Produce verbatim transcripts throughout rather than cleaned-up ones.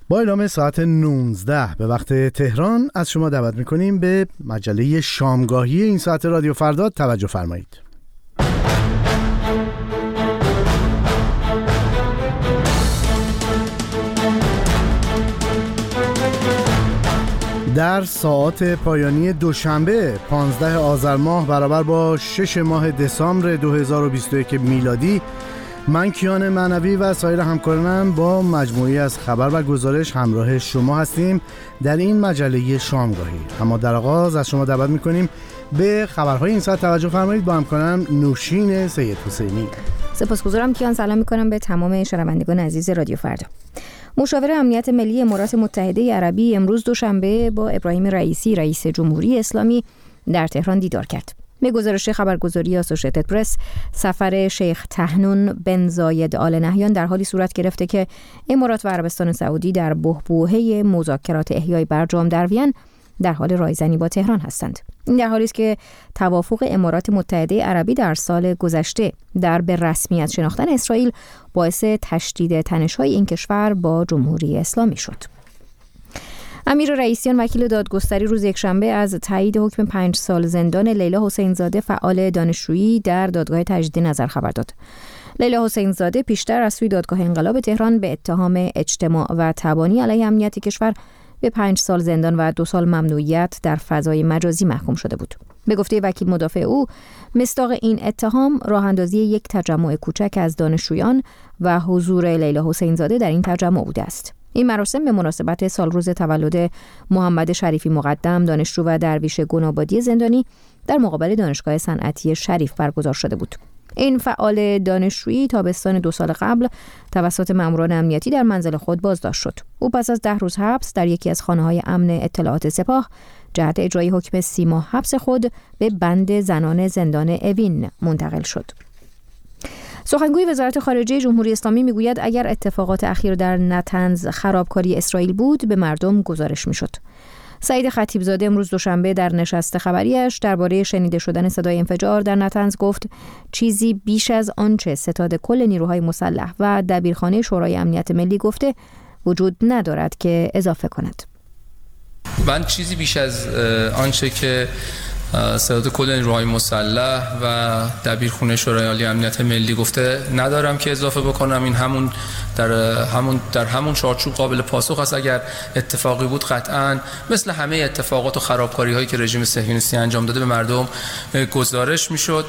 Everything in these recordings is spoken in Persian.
با اعلام ساعت نوزده به وقت تهران از شما دعوت میکنیم به مجله شامگاهی این ساعت رادیو فردا توجه فرمایید. در ساعات پایانی دوشنبه پانزده آذر ماه برابر با شش ماه دسامبر دو هزار و بیست و یک میلادی، من کیان معنوی و سایر همکارانم با مجموعی از خبر و گزارش همراه شما هستیم در این مجله شامگاهی. اما در آغاز از شما دعوت میکنیم به خبرهای این ساعت توجه فرمایید با همکارم نوشین سید حسینی. سپاسگزارم کیان. سلام میکنم به تمام شنوندگان عزیز رادیو فردا. مشاور امنیت ملی امارات متحده عربی امروز دوشنبه با ابراهیم رئیسی رئیس جمهوری اسلامی در تهران دیدار کرد. به گزارش خبرگزاری آسوشیتد پرس، سفر شیخ طحنون بن زاید آل نهیان در حالی صورت گرفته که امارات و عربستان سعودی در بحبوحه مذاکرات احیای برجام در وین در حال رایزنی با تهران هستند. این در حالی است که توافق امارات متحده عربی در سال گذشته در به رسمیت شناختن اسرائیل باعث تشدید تنش‌های این کشور با جمهوری اسلامی شد. امیر رئیسیان وکیل دادگستری روز یکشنبه از تایید حکم پنج سال زندان لیلا حسین زاده فعال دانشجویی در دادگاه تجدید نظر خبر داد. لیلا حسین زاده پیشتر از سوی دادگاه انقلاب تهران به اتهام اجتماع و تبانی علیه امنیت کشور به پنج سال زندان و دو سال ممنوعیت در فضای مجازی محکوم شده بود. به گفته وکیل مدافع او، مصداق این اتهام راه اندازی یک تجمع کوچک از دانشجویان و حضور لیلا حسین زاده در این تجمع بوده است. این مراسم به مناسبت سالروز تولد محمد شریفی مقدم، دانشجو و درویش گنابادی زندانی، در مقابل دانشگاه صنعتی شریف برگزار شده بود. این فعال دانشجویی تابستان دو سال قبل توسط ماموران امنیتی در منزل خود بازداشت شد. او پس از ده روز حبس در یکی از خانه‌های امن اطلاعات سپاه جهت اجرای حکم سی ماه حبس خود به بند زنان زندان اوین منتقل شد. سخنگوی وزارت خارجه جمهوری اسلامی میگوید اگر اتفاقات اخیر در نتنز خرابکاری اسرائیل بود به مردم گزارش میشد. سعید خطیبزاده امروز دوشنبه در نشست خبریش درباره شنیده شدن صدای انفجار در نتنز گفت چیزی بیش از آنچه ستاد کل نیروهای مسلح و دبیرخانه شورای امنیت ملی گفته وجود ندارد که اضافه کند. من چیزی بیش از آنچه که ستاد کل نیروهای مسلح و دبیرخانه شورای عالی امنیت ملی گفته ندارم که اضافه بکنم. این همون در همون در همون چارچوب قابل پاسخ است. اگر اتفاقی بود قطعاً مثل همه اتفاقات و خرابکاری هایی که رژیم صهیونیستی انجام داده به مردم گزارش میشد.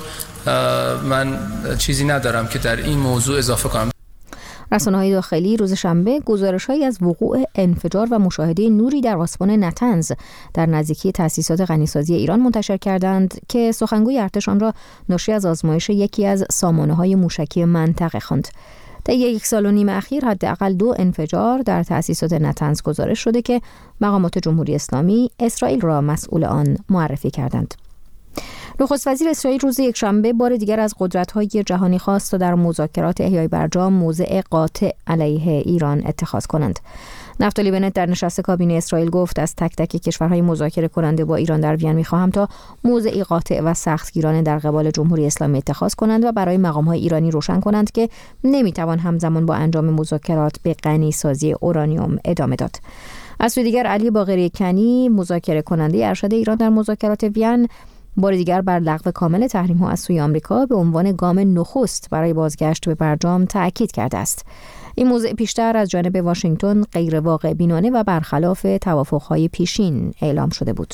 من چیزی ندارم که در این موضوع اضافه کنم. رسانه‌های داخلی روز شنبه گزارش‌هایی از وقوع انفجار و مشاهده نوری در آسمان نتنز در نزدیکی تأسیسات غنیسازی ایران منتشر کردند که سخنگوی ارتش آن را ناشی از آزمایش یکی از سامانه‌های موشکی منطقه خواند. در یک سال و نیم اخیر حداقل دو انفجار در تأسیسات نتنز گزارش شده که مقامات جمهوری اسلامی اسرائیل را مسئول آن معرفی کردند. نخست وزیر اسرائیل روز یکشنبه بار دیگر از قدرت‌های جهانی خواست تا در مذاکرات احیای برجام موضع قاطع علیه ایران اتخاذ کنند. نفتالی بنت در نشست کابینه اسرائیل گفت از تک تک کشورهای مذاکره کننده با ایران در وین می‌خواهم تا موضعی قاطع و سختگیرانه در قبال جمهوری اسلامی اتخاذ کنند و برای مقام‌های ایرانی روشن کنند که نمی‌توان همزمان با انجام مذاکرات به غنی‌سازی اورانیوم ادامه داد. از سوی دیگر علی باقری کنی مذاکره کننده ارشد ایران در مذاکرات وین بار دیگر بر لغو کامل تحریم‌ها از سوی آمریکا به عنوان گام نخست برای بازگشت به برجام تأکید کرده است. این موضوع پیشتر از جانب واشنگتن غیر واقع بینانه و برخلاف توافق‌های پیشین اعلام شده بود.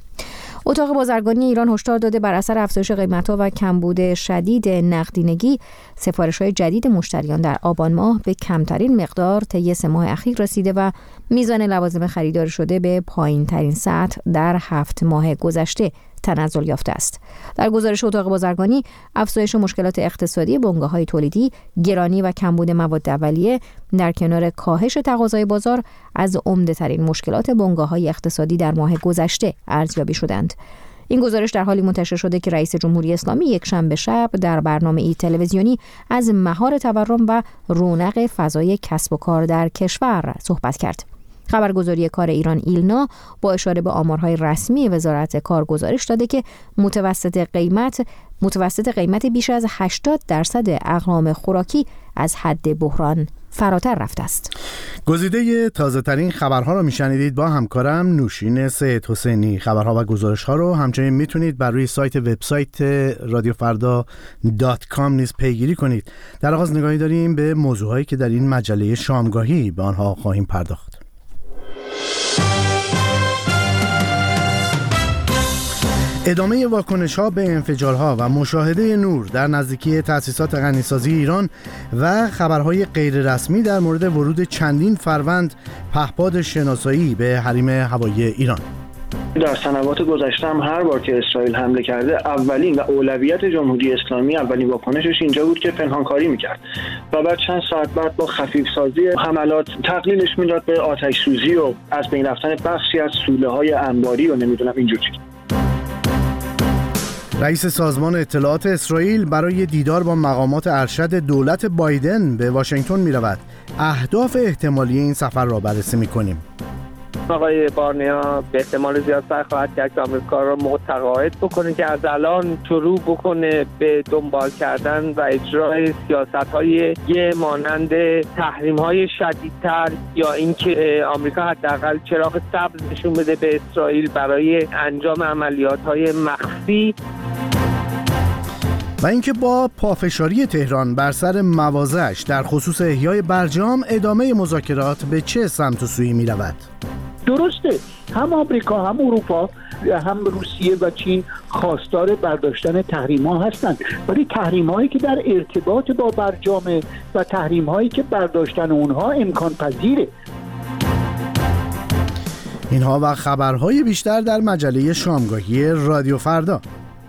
اتاق بازرگانی ایران هشدار داده بر اثر افزایش قیمت‌ها و کمبود شدید نقدینگی سفارش‌های جدید مشتریان در آبان ماه به کمترین مقدار طی سه ماه اخیر رسیده و میزان لوازم خریداری شده به پایین‌ترین سطح در هفت ماه گذشته تنزل یافته است. در گزارش اتاق بازرگانی افزایش مشکلات اقتصادی بنگاه‌های تولیدی، گرانی و کمبود مواد اولیه در کنار کاهش تقاضای بازار از عمده‌ترین مشکلات بنگاه‌های اقتصادی در ماه گذشته ارزیابی شدند. این گزارش در حالی منتشر شده که رئیس جمهوری اسلامی یک شنبه شب در برنامه‌ای تلویزیونی از مهار تورم و رونق فضای کسب و کار در کشور صحبت کرد. خبرگزاری کار ایران ایلنا با اشاره به آمارهای رسمی وزارت کار گزارش داده که متوسط قیمت متوسط قیمت بیش از هشتاد درصد اقلام خوراکی از حد بحران فراتر رفته است. گزیده تازه ترین خبرها رو میشنیدید با همکارم نوشین سید حسینی. خبرها و گزارش ها رو همچنین میتونید بر روی سایت وبسایت رادیو فردا دات کام نیز پیگیری کنید. در آغاز نگاهی داریم به موضوعهایی که در این مجله شامگاهی به آنها خواهیم پرداخت. ادامه واکنش‌ها به انفجارها و مشاهده نور در نزدیکی تأسیسات غنیسازی ایران و خبرهای غیررسمی در مورد ورود چندین فروند پهپاد شناسایی به حریم هوایی ایران. در سنوات گذشته هم هر بار که اسرائیل حمله کرده، اولین و اولویت جمهوری اسلامی اولین واکنشش اینجا بود که پنهانکاری میکرد و بعد چند ساعت بعد با خفیفسازی حملات تقلیلش میداد به آتش سوزی و از بین رفتن بخشی از سوله‌های انباری و نمیدونم اینجور چیزا. رئیس سازمان اطلاعات اسرائیل برای دیدار با مقامات ارشد دولت بایدن به واشنگتن می رود. اهداف احتمالی این سفر را بررسی می کنیم. آقای بارنیا به احتمال زیاد سعی خواهد کرد که آمریکا را متقاعد بکنه که از الان شروع بکنه به دنبال کردن و اجرای سیاست‌های یه مانند تحریم‌های شدیدتر یا اینکه آمریکا حداقل چراغ سبز نشون بده به اسرائیل برای انجام عملیات‌های مخفی. و اینکه با پافشاری تهران بر سر مواضعش در خصوص احیای برجام ادامه مذاکرات به چه سمت و سویی می رود؟ درسته، هم آمریکا هم اروپا هم روسیه و چین خواستار برداشتن تحریم ها هستند، ولی تحریم هایی که در ارتباط با برجام و تحریم هایی که برداشتن اونها امکان پذیره. اینها و خبرهای بیشتر در مجله شامگاهی رادیو فردا.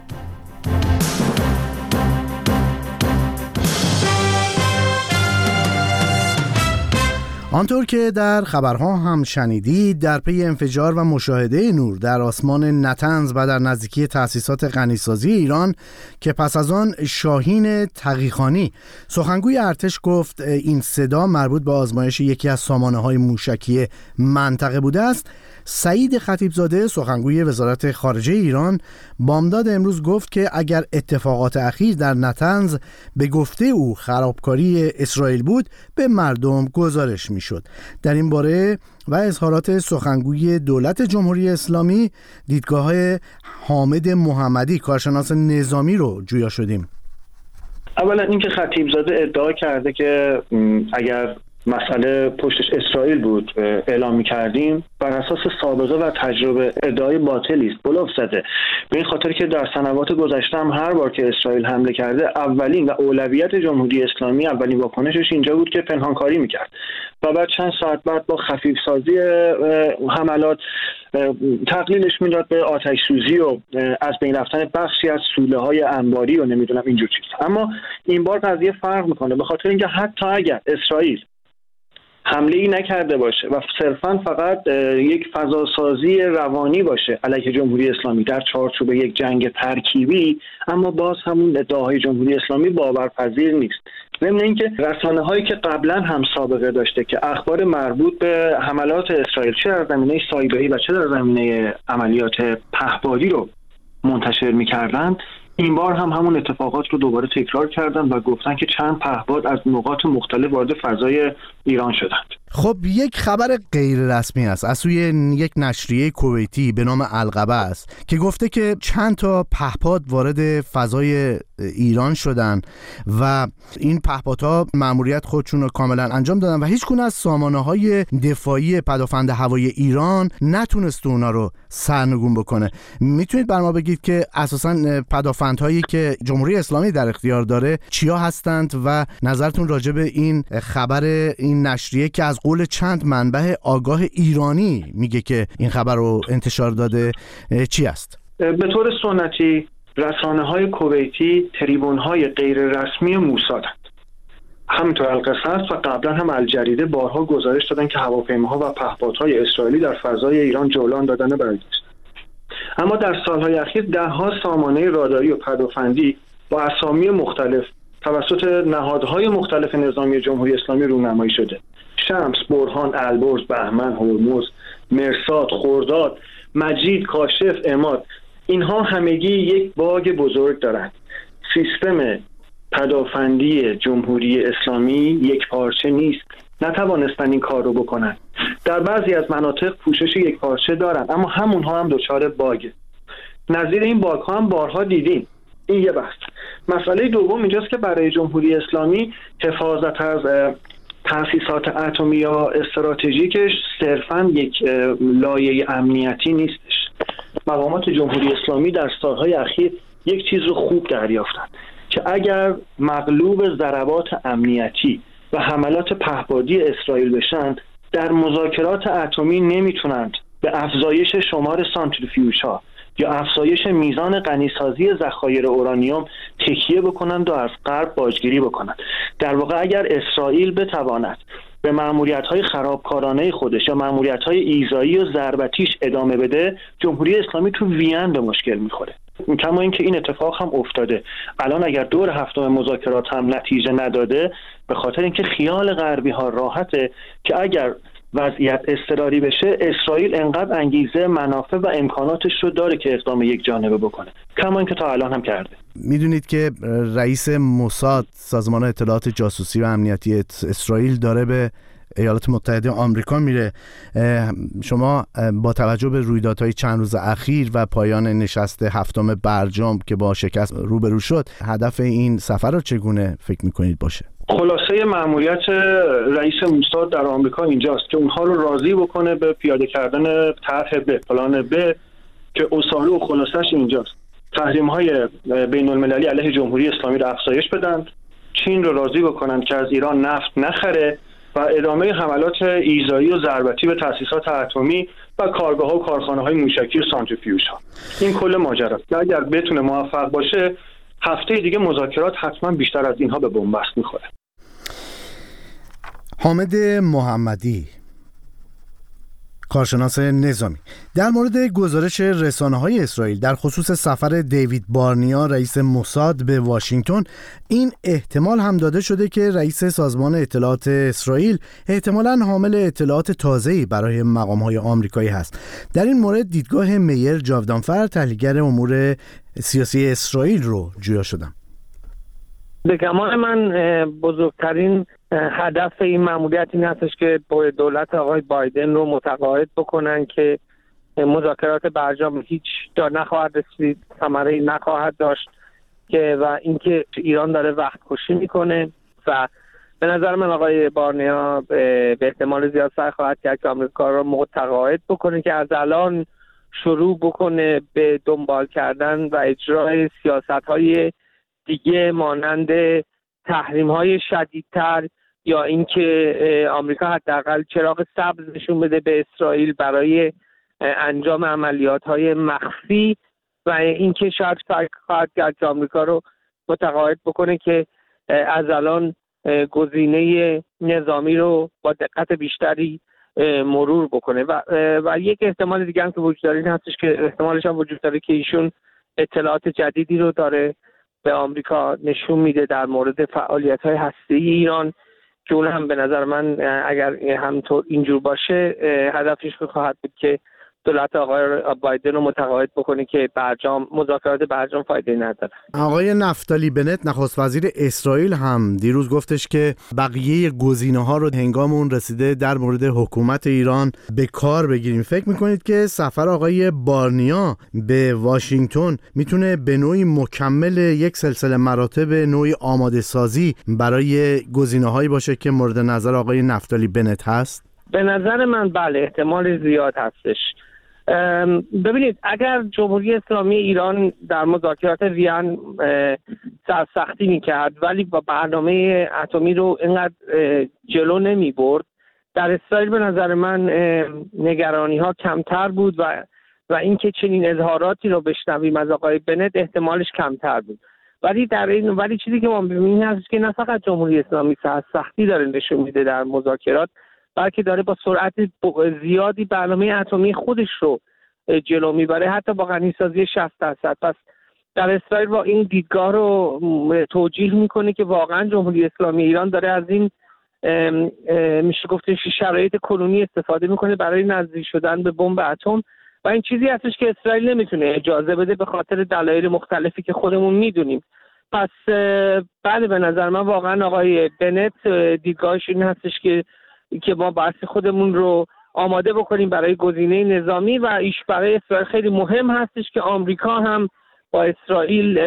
آنطور که در خبرها هم شنیدید، در پی انفجار و مشاهده نور در آسمان نتنز و در نزدیکی تأسیسات غنیسازی ایران که پس از آن شاهین تقیخانی، سخنگوی ارتش گفت این صدا مربوط به آزمایش یکی از سامانه‌های موشکی منطقه بوده است. سعید خطیبزاده سخنگوی وزارت خارجه ایران بامداد امروز گفت که اگر اتفاقات اخیر در نتنز به گفته او خرابکاری اسرائیل بود به مردم گزارش میشد. در این باره و اظهارات سخنگوی دولت جمهوری اسلامی دیدگاه حامد محمدی کارشناس نظامی رو جویا شدیم. اولا اینکه خطیبزاده ادعا کرده که اگر مسئله پشتش اسرائیل بود اعلام می‌کردیم، بر اساس سابقه و تجربه ادعای باطلی است، بلوف زده. به این خاطر که در سنوات گذشته هم هر بار که اسرائیل حمله کرده، اولین و اولویت جمهوری اسلامی اولین واکنشش اینجا بود که پنهانکاری می‌کرد و بعد چند ساعت بعد با خفیفسازی حملات تقلیلش میداد به آتش سوزی و از بین رفتن بخشی از سوله‌های انباری و نمیدونم اینجور چیزا. اما این بار قضیه فرق می‌کنه، به خاطر اینکه حتی اگر اسرائیل حمله‌ای نکرده باشه و صرفاً فقط یک فضاسازی روانی باشه علیه جمهوری اسلامی در چارچوب یک جنگ ترکیبی، اما باز همون ادعاهای جمهوری اسلامی باورپذیر نیست. ضمن اینکه رسانه‌هایی که قبلا هم سابقه داشته که اخبار مربوط به حملات اسرائیل چه در زمینه سایبری و چه در زمینه عملیات پهپادی رو منتشر می‌کردند، این بار هم همون اتفاقات رو دوباره تکرار کردن و گفتن که چند پهپاد از نقاط مختلف وارد فضای ایران شدند. خب یک خبر غیر رسمی است از سوی یک نشریه کویتی به نام القبه است که گفته که چند تا پهپاد وارد فضای ایران شدن و این پهپادها مأموریت خودشون رو کاملا انجام دادن و هیچ گونه از سامانه‌های دفاعی پدافند هوایی ایران نتونست اونا رو سرنگون بکنه. میتونید بر ما بگید که اساساً پدافندهایی که جمهوری اسلامی در اختیار داره چیا هستند و نظرتون راجع به این خبر این نشریه که از قول چند منبع آگاه ایرانی میگه که این خبر رو انتشار داده چی است؟ به طور سنتی رسانه‌های کویتی تریبون‌های غیر رسمی موسادند. همینطور القصص و قبلا هم الجریده بارها گزارش دادن که هواپیماها و پهپادهای اسرائیلی در فضای ایران جولان دادن برگشت. اما در سالهای اخیر ده‌ها سامانه راداری و پدافندی با اسامی مختلف توسط نهادهای مختلف نظامی جمهوری اسلامی رونمایی شده. شمس، برهان، البرز، بهمن، هرمز، مرصاد، خرداد، مجید، کاشف، عماد، اینها همگی یک باگ بزرگ دارند. سیستم پدافندی جمهوری اسلامی یک پارچه نیست نتوانستن این کار رو بکنن. در بعضی از مناطق پوشش یک پارچه دارن اما همونها هم دچار باگه. نظیر این باگ ها هم بارها دیدیم. این یه بحث. مسئله دوم اینجاست که برای جمهوری اسلامی حفاظت از تأسیسات اتمی یا استراتژیکش صرفاً یک لایه امنیتی نیستش. مقامات جمهوری اسلامی در سالهای اخیر یک چیز رو خوب دریافتند که اگر مغلوب ضربات امنیتی و حملات پهپادی اسرائیل بشند، در مذاکرات اتمی نمیتونند به افزایش شمار سانتریفیوژها یا افزایش میزان غنیسازی ذخایر اورانیوم تکیه بکنند و از غرب باجگیری بکنند. در واقع اگر اسرائیل بتواند به مأموریت‌های خرابکارانه خودش یا مأموریت‌های ایذایی و ضربتیش ادامه بده، جمهوری اسلامی تو وین به مشکل میخوره. کما اینکه این اتفاق هم افتاده. الان اگر دور هفتم مذاکرات هم نتیجه نداده، به خاطر اینکه خیال غربی ها راحته که اگر وضعیت اضطراری بشه، اسرائیل انقدر انگیزه، منافع و امکاناتش رو داره که اقدام یک جانبه بکنه، کما اینکه تا الان هم کرده. میدونید که رئیس موساد، سازمان اطلاعات جاسوسی و امنیتی اسرائیل، داره به ایالات متحده آمریکا میره. شما با توجه به رویدادهای چند روز اخیر و پایان نشست هفتم برجام که با شکست روبرو شد، هدف این سفر رو چگونه فکر میکنید باشه؟ خلاصه مأموریت رئیس موساد در آمریکا اینجاست که اونها رو راضی بکنه به پیاده کردن طرح ب، پلان ب، که اصاله و خلاصش اینجاست: تحریم‌های بین المللی علیه جمهوری اسلامی رو افزایش بدن، چین رو راضی بکنن که از ایران نفت نخره و ادامه حملات ایذایی و ضربتی به تأسیسات اتمی و کارگاه‌ها و کارخانه‌های موشکی و سانتریفیوژها. این کل ماجراست که اگر بتونه موفق باشه، هفته دیگه مذاکرات حتما بیشتر از اینها به بنبست میخوره. حامد محمدی، کارشناس نظامی، در مورد گزارش رسانه‌های اسرائیل در خصوص سفر دیوید بارنیا رئیس موساد به واشنگتن، این احتمال هم داده شده که رئیس سازمان اطلاعات اسرائیل احتمالاً حامل اطلاعات تازه‌ای برای مقام‌های آمریکایی هست. در این مورد دیدگاه میر جاودانفر، تحلیلگر امور سیاسی اسرائیل، رو جویا شدم. به گمان من بزرگترین هدف این مأموریت این هستش که با دولت آقای بایدن رو متقاعد بکنن که مذاکرات برجام هیچ جا نخواهد رسید، ثمره‌ای نخواهد داشت، که و اینکه ایران داره وقت کشی میکنه و به نظر من آقای بارنیا به احتمال زیاد سعی خواهد کرد که آمریکا رو متقاعد بکنه که از الان شروع بکنه به دنبال کردن و اجرای سیاست‌های دیگه مانند تحریم‌های شدیدتر، یا اینکه آمریکا حداقل چراغ سبز نشون بده به اسرائیل برای انجام عملیات‌های مخفی، و اینکه شاید خواهد کرد که آمریکا رو متقاعد بکنه که از الان گزینه نظامی رو با دقت بیشتری مرور بکنه. و و یک احتمال دیگه هم که وجود داره این هستش که احتمالش هم وجود داره که ایشون اطلاعات جدیدی رو داره به آمریکا نشون میده در مورد فعالیت‌های هسته‌ای ایران، که اون هم به نظر من اگر همینطور اینجور باشه هدفش خواهد بود که دولت آقای بایدن رو متقاعد بکنه که برجام مذاکرات برجام فایده نداره. آقای نفتالی بنت، نخست وزیر اسرائیل، هم دیروز گفتش که بقیه گزینه‌ها رو هنگام اون رسیده در مورد حکومت ایران به کار بگیریم. فکر می‌کنید که سفر آقای بارنیا به واشنگتن میتونه به نوعی مکمل یک سلسله مراتب نوعی آماده سازی برای گزینه‌هایی باشه که مورد نظر آقای نفتالی بنت هست؟ به نظر من بله، احتمال زیاد هستش. ببینید، اگر جمهوری اسلامی ایران در مذاکرات وین سرسختی میکرد ولی با برنامه اتمی رو اینقدر جلو نمی برد، در اسرائیل به نظر من نگرانی ها کمتر بود و و اینکه چنین اظهاراتی رو بشنویم از آقای بنت احتمالش کمتر بود. ولی در این ولی چیزی که ما می‌بینیم هست که نه فقط جمهوری اسلامی سرسختی داره نشون میده در مذاکرات، بلکه داره با سرعت زیادی برنامه اتمی خودش رو جلو میبره، حتی با غنیسازی شصت درصد. پس در اسرائیل با این دیدگاه رو توجیه میکنه که واقعا جمهوری اسلامی ایران داره از این میشه گفت شرایط کنونی استفاده میکنه برای نزدیک شدن به بمب اتم، و این چیزی هستش که اسرائیل نمیتونه اجازه بده به خاطر دلایل مختلفی که خودمون میدونیم. پس بله، به نظر من واقعا آقای بنت دیدگاهش این هستش که که ما باید خودمون رو آماده بکنیم برای گزینه نظامی و ایش برای اسرائیل خیلی مهم هستش که آمریکا هم با اسرائیل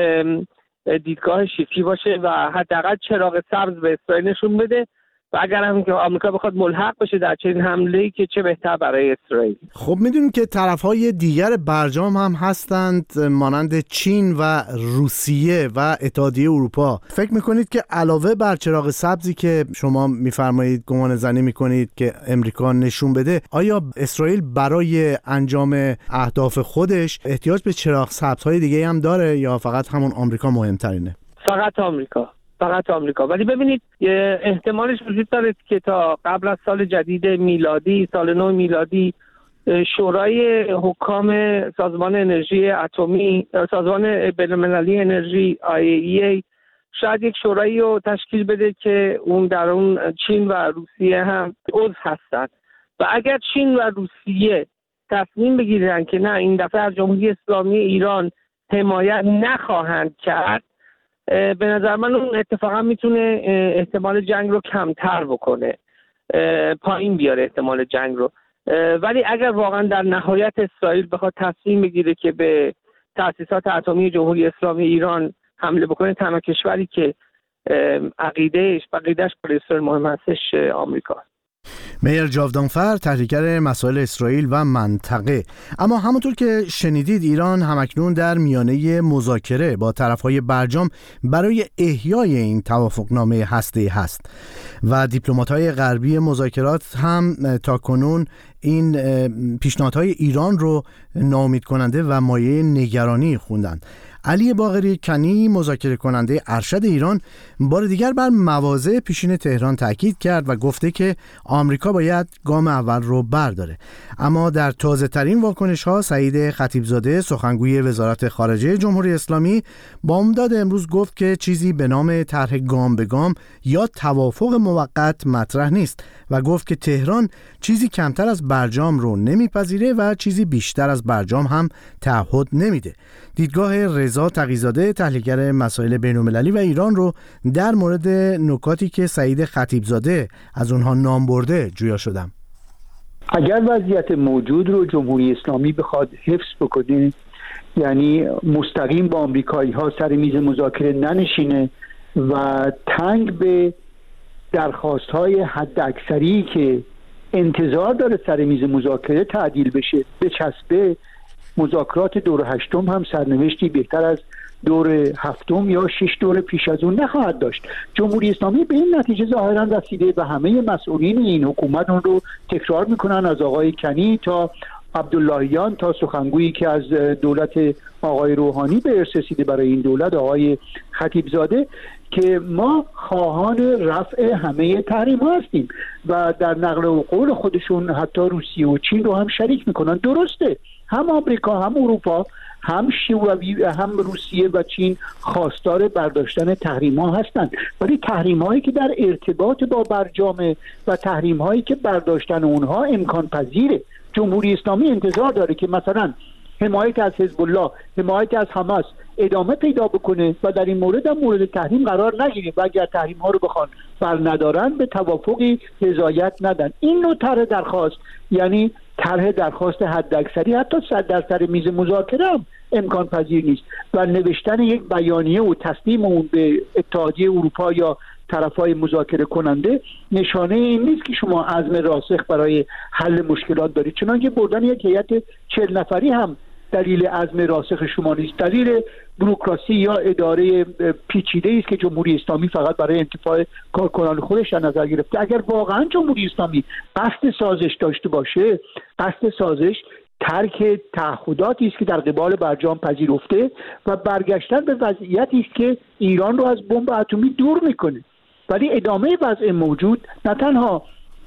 دیدگاه شیکی باشه و حداقل چراغ سبز به اسرائیل نشون بده و اگر هم که آمریکا بخواد ملحق بشه در چنین حمله‌ای که چه بهتر برای اسرائیل. خب میدونیم که طرف‌های دیگر برجام هم هستند مانند چین و روسیه و اتحادیه اروپا. فکر میکنید که علاوه بر چراغ سبزی که شما میفرمایید گمان زنی میکنید که امریکا نشون بده، آیا اسرائیل برای انجام اهداف خودش احتیاج به چراغ سبزهای دیگه هم داره یا فقط همون آمریکا مهمترینه؟ فقط آمریکا. فقط آمریکا. ولی ببینید احتمالش وجود داره که تا قبل از سال جدید میلادی، سال نو میلادی، شورای حکام سازمان انرژی اتمی، سازمان بین‌المللی انرژی آی ای ای شاید یک شورایی رو تشکیل بده که اون در اون چین و روسیه هم عضو هستند و اگر چین و روسیه تصمیم بگیرن که نه این دفعه از جمهوری اسلامی ایران حمایت نخواهند کرد، به نظر من اون اتفاقا میتونه احتمال جنگ رو کمتر بکنه، پایین بیاره احتمال جنگ رو. ولی اگر واقعا در نهایت اسرائیل بخواد تصمیم بگیره که به تأسیسات اتمی جمهوری اسلامی ایران حمله بکنه، تنها کشوری که عقیدهش عقیدهش برای اسرائیل مهم هستش آمریکا. میر جاودانفر، تحلیلگر مسائل اسرائیل و منطقه. اما همونطور که شنیدید ایران همکنون در میانه مذاکره با طرفهای برجام برای احیای این توافقنامه هسته‌ای هست و دیپلمات‌های غربی مذاکرات هم تا کنون این پیشنهادهای ایران رو ناامید کننده و مایه نگرانی خوندند. علی باقری کنی، مذاکره کننده ارشد ایران، بار دیگر بر مواضع پیشین تهران تاکید کرد و گفته که آمریکا باید گام اول رو برداره. اما در تازه ترین واکنش ها سعید خطیبزاده، سخنگوی وزارت خارجه جمهوری اسلامی، بامداد امروز گفت که چیزی به نام طرح گام به گام یا توافق موقت مطرح نیست و گفت که تهران چیزی کمتر از برجام رو نمیپذیره و چیزی بیشتر از برجام هم تعهد نمیده. دیدگاه رضا تقی‌زاده، تحلیلگر مسائل بین‌المللی و ایران رو در مورد نکاتی که سعید خطیبزاده از اونها نام برده جویا شدم. اگر وضعیت موجود رو جمهوری اسلامی بخواد حفظ بکنه، یعنی مستقیم با آمریکایی ها سر میز مذاکره ننشینه و تنگ به درخواست های حد اکثری که انتظار داره سر میز مذاکره تعدیل بشه بچسبه، مذاکرات دور هشتم هم سرنوشتی بهتر از دور هفتم یا شش دور پیش از اون نخواهد داشت. جمهوری اسلامی به این نتیجه ظاهرا رسیده و همه مسئولین این حکومت اون رو تکرار میکنن، از آقای کنی تا عبداللهیان تا سخنگویی که از دولت آقای روحانی به ارث رسیده برای این دولت آقای خطیبزاده، که ما خواهان رفع همه تحریم ها هستیم و در نقل و قول خودشون حتی روسیه و چین رو هم شریک میکنن. درسته، هم آمریکا هم اروپا هم شوروی هم روسیه و چین خواستار برداشتن تحریم ها هستند، ولی تحریم هایی که در ارتباط با برجام و تحریم هایی که برداشتن اونها امکان پذیره. جمهوری اسلامی انتظار داره که مثلا حمایت از حزب الله، حمایت از حماس ادامه پیدا بکنه و در این مورد هم مورد تحریم قرار نگیره و اگر تحریم ها رو بخوان بر ندارن به توافقی رضایت ندن. این نوع طرح درخواست، یعنی طرح درخواست حداکثری، حتی صد در سر میز مذاکره هم امکان پذیر نیست و نوشتن یک بیانیه و تسلیم اون به اتحادیه اروپا یا طرفای مذاکره کننده نشانه این نیست که شما عزم راسخ برای حل مشکلات دارید، چنانکه بردن یک هیئت چهل نفری هم دلیل عزم راسخ شما نیست. دلیل بوروکراسی یا اداره پیچیده است که جمهوری اسلامی فقط برای انتفاع کارکنان خودش در نظر گرفته. اگر واقعا جمهوری اسلامی قصد سازش داشته باشه، قصد سازش ترک تعهداتی است که در قبال برجام پذیرفته و برگشتن به وضعیتی است که ایران رو از بمب اتمی دور میکنه. ولی ادامه وضع موجود نه تنها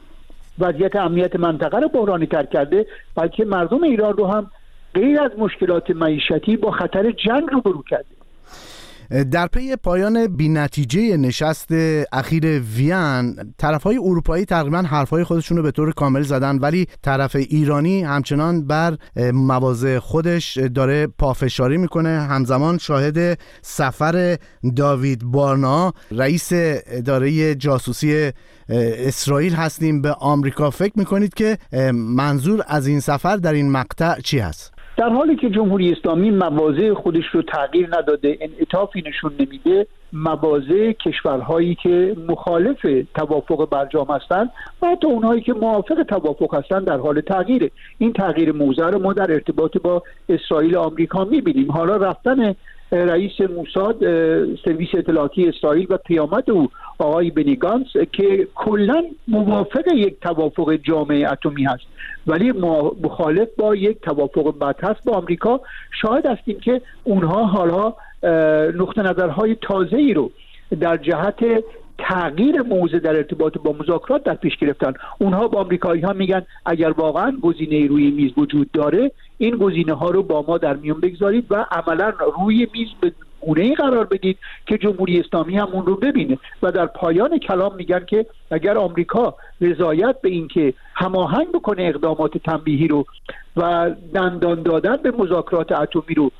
وضعیت امنیت منطقه رو بحرانی تر کرده، بلکه مردم ایران رو هم غیر از مشکلات معیشتی با خطر جنگ روبرو کرده. در پی پایان بی‌نتیجه نشست اخیر وین، طرف‌های اروپایی تقریباً حرف‌های خودشون رو به طور کامل زدن، ولی طرف ایرانی همچنان بر مواضع خودش داره پافشاری میکنه. همزمان شاهد سفر داوید بارنا، رئیس اداره جاسوسی اسرائیل هستیم به آمریکا. فکر میکنید که منظور از این سفر در این مقطع چی هست؟ در حالی که جمهوری اسلامی مواضع خودش رو تغییر نداده، انعطافی نشون نمیده، مواضع کشورهایی که مخالف توافق برجام هستند و حتی اونهایی که موافق توافق هستند در حال تغییره. این تغییر موضع رو ما در ارتباط با اسرائیل و آمریکا میبینیم. حالا رفتن رئیس موساد، سرویس اطلاعاتی اسرائیل و پیامد او آقای بنی گانتز که کلا موافق یک توافق جامعه اتمی هست ولی مخالف با یک توافق بد هست با آمریکا، شاهد هستیم که اونها حالا نقطه نظرهای تازه‌ای رو در جهت تغییر موضع در ارتباط با مذاکرات در پیش گرفتن. اونها با آمریکایی‌ها میگن اگر واقعا گزینه روی میز وجود داره، این گزینه‌ها رو با ما در میون بگذارید و عملاً روی میز به گونه‌ای قرار بدید که جمهوری اسلامی هم اون رو ببینه. و در پایان کلام میگن که اگر آمریکا رضایت به این که هماهنگ بکنه اقدامات تنبیهی رو و دندان دادن به مذاکرات اتمی رو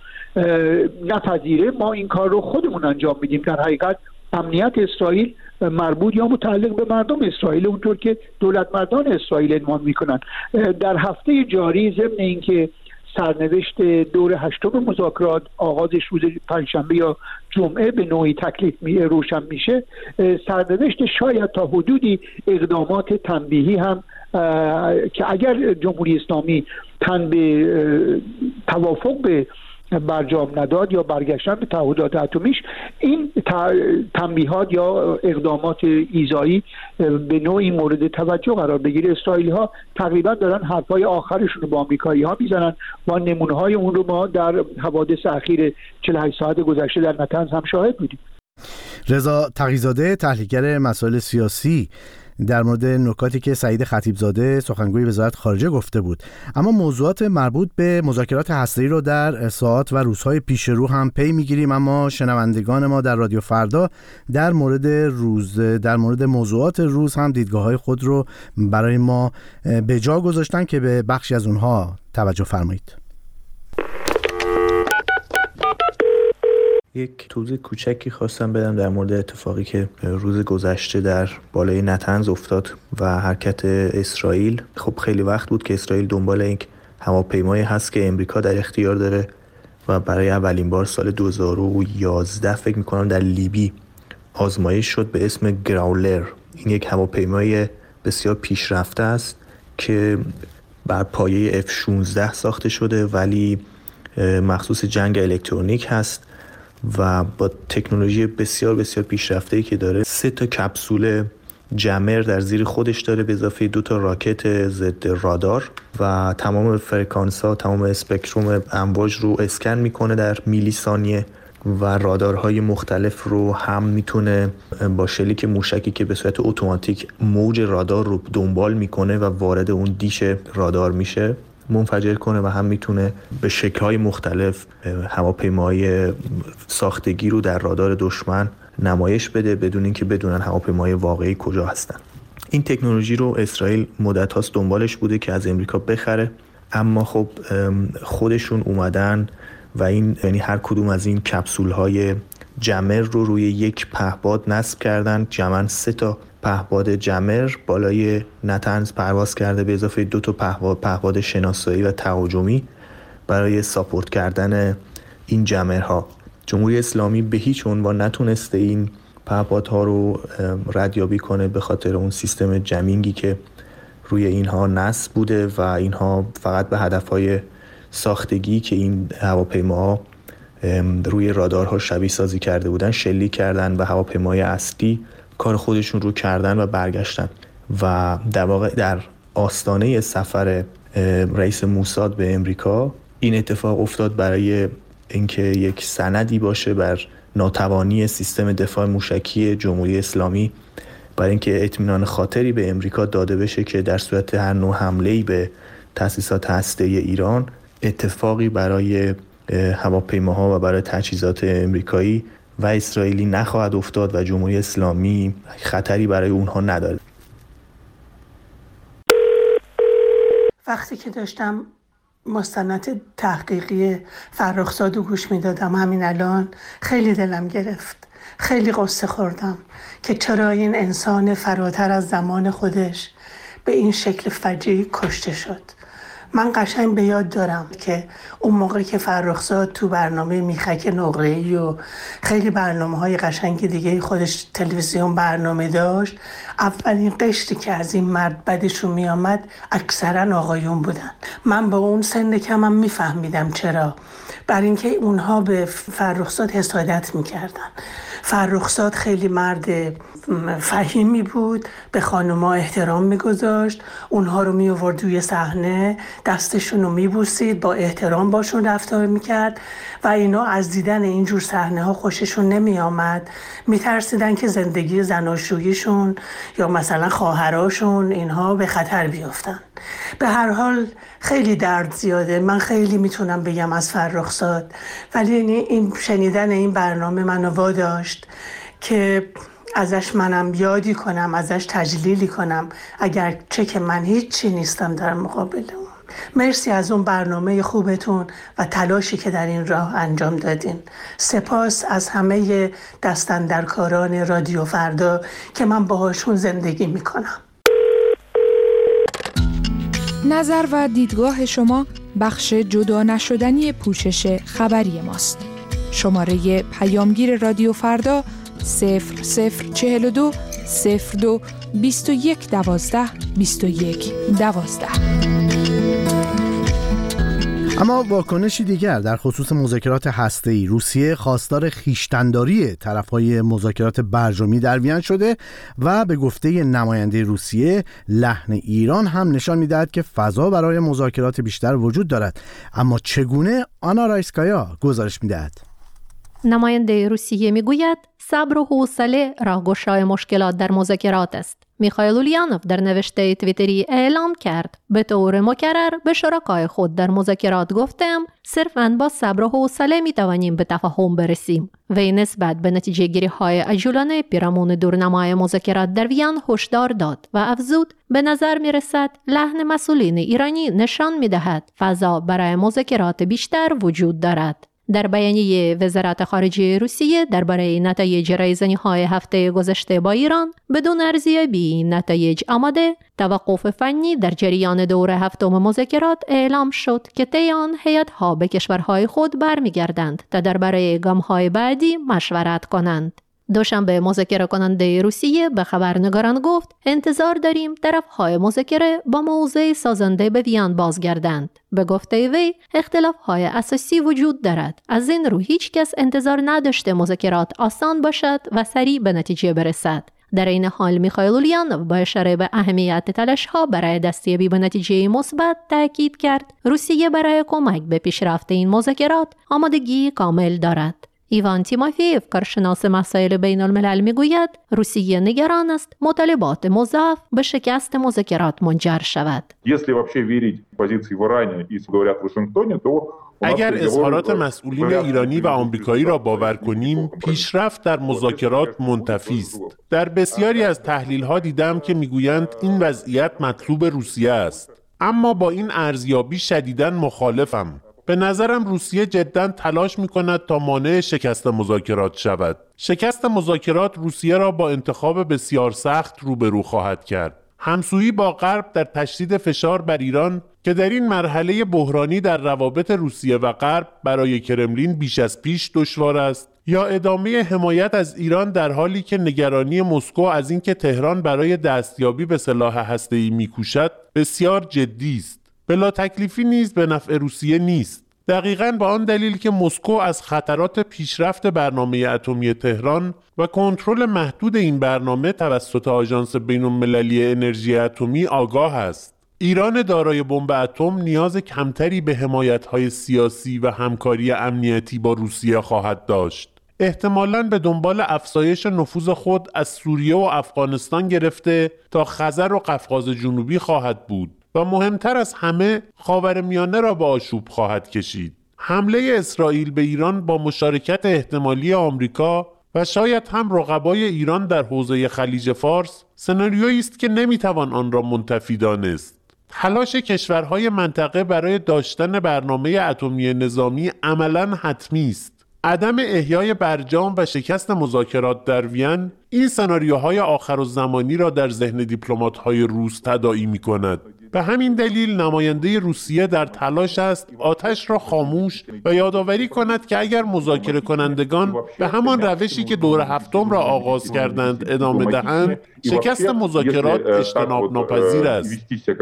نپذیره، ما این کار رو خودمون انجام میدیم. در حقیقت امنیت اسرائیل مربوط یا متعلق به مردم اسرائیل، اونطور که دولت مردان اسرائیل عنوان میکنن. در هفته جاری ضمن اینکه سرنوشت دور هشتم مذاکرات آغازش روز پنجشنبه یا جمعه به نوعی تکلیف می روشن میشه، سرنوشت شاید تا حدودی اقدامات تنبیهی هم که اگر جمهوری اسلامی تن به توافق به برجام نداد یا برگشتن به تعهدات اتمیش، این تنبیهات یا اقدامات ایذایی به نوعی مورد توجه قرار بگیره. اسرائیلی ها تقریبا دارن حرفای آخرشون رو با آمریکایی ها میزنن و نمونه های اون رو ما در حوادث اخیر چهل و هشت ساعت گذشته در نتنز هم شاهد بودیم. رضا تقی‌زاده، تحلیلگر مسائل سیاسی، در مورد نکاتی که سعید خطیبزاده سخنگوی وزارت خارجه گفته بود. اما موضوعات مربوط به مذاکرات هسته‌ای رو در ساعات و روزهای پیش رو هم پی میگیریم، اما شنوندگان ما در رادیو فردا در مورد روز در مورد موضوعات روز هم دیدگاه‌های خود رو برای ما به جا گذاشتن که به بخشی از اونها توجه فرمایید. یک توضیح کوچکی خواستم بدم در مورد اتفاقی که روز گذشته در بالای نتنز افتاد و حرکت اسرائیل. خب خیلی وقت بود که اسرائیل دنبال یک هواپیمایی هست که امریکا در اختیار داره و برای اولین بار سال دو هزار و یازده فکر میکنم در لیبی آزمایش شد به اسم گراولر. این یک هواپیمای بسیار پیشرفته است که بر پایه اف شانزده ساخته شده ولی مخصوص جنگ الکترونیک هست و با تکنولوژی بسیار بسیار پیشرفته‌ای که داره. سه تا کپسول جمر در زیر خودش داره به اضافه دو تا راکت ضد رادار و تمام فرکانس‌ها، تمام اسپکتروم امواج رو اسکن میکنه در میلی ثانیه و رادارهای مختلف رو هم میتونه با شلیک موشکی که به صورت اتوماتیک موج رادار رو دنبال میکنه و وارد اون دیش رادار میشه منفجر کنه و هم میتونه به شکل‌های مختلف هواپیمای ساختگی رو در رادار دشمن نمایش بده بدون اینکه بدونن هواپیمای واقعی کجا هستن. این تکنولوژی رو اسرائیل مدت هاست دنبالش بوده که از امریکا بخره، اما خب خودشون اومدن و این یعنی هر کدوم از این کپسول‌های جمر رو روی یک پهپاد نصب کردن. جمعاً سه تا پهپاد جمر بالای نتنز پرواز کرده به اضافه دو تا پهپاد پهپاد شناسایی و تهاجمی برای ساپورت کردن این جمرها. جمهوری اسلامی به هیچ عنوان نتونسته این پهپادها رو ردیابی کنه به خاطر اون سیستم جمینگی که روی اینها نصب بوده و اینها فقط به هدفهای ساختگی که این هواپیماها روی رادارها شبیه سازی کرده بودن شلیک کردن و هواپیمای اصلی کار خودشون رو کردن و برگشتن. و در واقع در آستانه سفر رئیس موساد به امریکا این اتفاق افتاد برای اینکه یک سندی باشه بر ناتوانی سیستم دفاع موشکی جمهوری اسلامی، برای اینکه اطمینان خاطری به امریکا داده بشه که در صورت هر نوع حمله‌ای به تأسیسات هسته‌ای ایران اتفاقی برای هواپیماها و برای تجهیزات امریکایی و اسرائیلی نخواهد افتاد و جمهوری اسلامی خطری برای اونها نداره. وقتی که داشتم مستند تحقیقی فرخزاد رو گوش میدادم همین الان خیلی دلم گرفت، خیلی قصه خوردم که چرا این انسان فراتر از زمان خودش به این شکل فجیع کشته شد. من قشنگ به یاد دارم که اون موقع که فرخزاد تو برنامه میخک نقره‌ای و خیلی برنامه‌های قشنگ دیگه خودش تلویزیون برنامه داشت، اولین قشتی که از این مرد بدشون میامد اکثرا آقایون بودن. من با اون سن کمم میفهمیدم چرا، برای اینکه اونها به فرخزاد حسادت میکردن. فرخزاد خیلی مرد فهیمی بود، به خانوما احترام میگذاشت، اونها رو می آورد روی صحنه، دستشون رو میبوسید، با احترام باشون رفتار میکرد و اینا از دیدن اینجور صحنه ها خوششون نمی آمد، میترسیدن که زندگی زناشوییشون یا مثلا خواهراشون اینها به خطر بیفتن. به هر حال خیلی درد زیاده، من خیلی میتونم بگم از فرخزاد، ولی این شنیدن این برنامه منو واداشت که ازش منم یادی کنم، ازش تجلیلی کنم، اگر چه که من هیچی نیستم در مقابل اون. مرسی از اون برنامه خوبتون و تلاشی که در این راه انجام دادین. سپاس از همه دستاندرکاران رادیو فردا که من باهاشون زندگی میکنم. نظر و دیدگاه شما بخش جدا نشدنی پوشش خبری ماست. شماره پیامگیر رادیو فردا صفر صفر چهل و دو صفر دو بیست و یک دوازده بیست و یک دوازده. اما واکنشی دیگر در خصوص مذاکرات هسته‌ای، روسیه خواستار خویشتن‌داری طرف‌های مذاکرات برجامی در وین شده و به گفته نماینده روسیه لحن ایران هم نشان می‌دهد که فضا برای مذاکرات بیشتر وجود دارد. اما چگونه؟ آنا رایسکایا گزارش می‌دهد. نماینده روسیه میگوید صبر و حوصله راهگشای مشکلات در مذاکرات است. میخائیل اولیانوف در نوشته توییتری اعلام کرد به طور مکرر به شرکای خود در مذاکرات گفتم صرفاً با صبر و حوصله میتوانیم به تفاهم برسیم. وی نسبت به نتیجه گیری های عجولانه پیرامون دورنمای مذاکرات در وین هشدار داد و افزود به نظر میرسد لحن مسئولین ایرانی نشان میدهد فضا برای مذاکرات بیشتر وجود دارد. در بیانیه وزارت خارجه روسیه درباره نتایج رایزنی‌های هفته گذشته با ایران بدون ارزیابی این نتایج آمده، توقف فنی در جریان دور هفتم مذاکرات اعلام شد که طی آن هیئت‌ها به کشورهای خود برمیگردند تا درباره گام‌های بعدی مشورت کنند. دوشنبه مذاکره کننده روسیه به خبرنگاران گفت انتظار داریم طرف‌های مذاکره با موضع سازنده به وین بازگردند. به گفته وی اختلاف‌های اساسی وجود دارد. از این رو هیچ کس انتظار نداشته مذاکرات آسان باشد و سریع به نتیجه برسد. در این حال میخائیل اولیانوف با اشاره به اهمیت تلاش‌ها برای دستیابی به نتیجه مثبت تاکید کرد روسیه برای کمک به پیشرفت این مذاکرات آمادگی کامل دارد. ایوان تیموفیف کارشناس مسائل بین الملل میگوید روسیه نگران است مطالبات مضاعف به شکست مذاکرات منجر شود. اگر اظهارات مسئولین ایرانی و آمریکایی را باور کنیم، پیشرفت در مذاکرات منتفی است. در بسیاری از تحلیل‌ها دیدم که میگویند این وضعیت مطلوب روسیه است. اما با این ارزیابی شدیداً مخالفم. به نظرم روسیه جداً تلاش می‌کند تا مانع شکست مذاکرات شود. شکست مذاکرات روسیه را با انتخاب بسیار سخت روبرو خواهد کرد. همسویی با غرب در تشدید فشار بر ایران که در این مرحله بحرانی در روابط روسیه و غرب برای کرملین بیش از پیش دشوار است، یا ادامه حمایت از ایران در حالی که نگرانی مسکو از اینکه تهران برای دستیابی به سلاح هسته‌ای می‌کوشد بسیار جدی است. بلا تکلیفی نیز به نفع روسیه نیست. دقیقاً به آن دلیل که مسکو از خطرات پیشرفت برنامه اتمی تهران و کنترل محدود این برنامه توسط آژانس بین‌المللی انرژی اتمی آگاه است. ایران دارای بمب اتم نیاز کمتری به حمایت‌های سیاسی و همکاری امنیتی با روسیه خواهد داشت. احتمالاً به دنبال افزایش نفوذ خود از سوریه و افغانستان گرفته تا خزر و قفقاز جنوبی خواهد بود و مهمتر از همه خاورمیانه را به آشوب خواهد کشید. حمله اسرائیل به ایران با مشارکت احتمالی آمریکا و شاید هم رقبای ایران در حوزه خلیج فارس سناریویی است که نمیتوان آن را منتفی دانست. تلاش کشورهای منطقه برای داشتن برنامه اتمی نظامی عملاً حتمی است. عدم احیای برجام و شکست مذاکرات در وین این سناریوهای آخرالزمانی را در ذهن دیپلمات‌های روس تداعی می‌کند. به همین دلیل نماینده روسیه در تلاش است آتش را خاموش و یادآوری کند که اگر مذاکره کنندگان به همان روشی که دور هفتم را آغاز کردند ادامه دهند، شکست مذاکرات اجتناب ناپذیر است.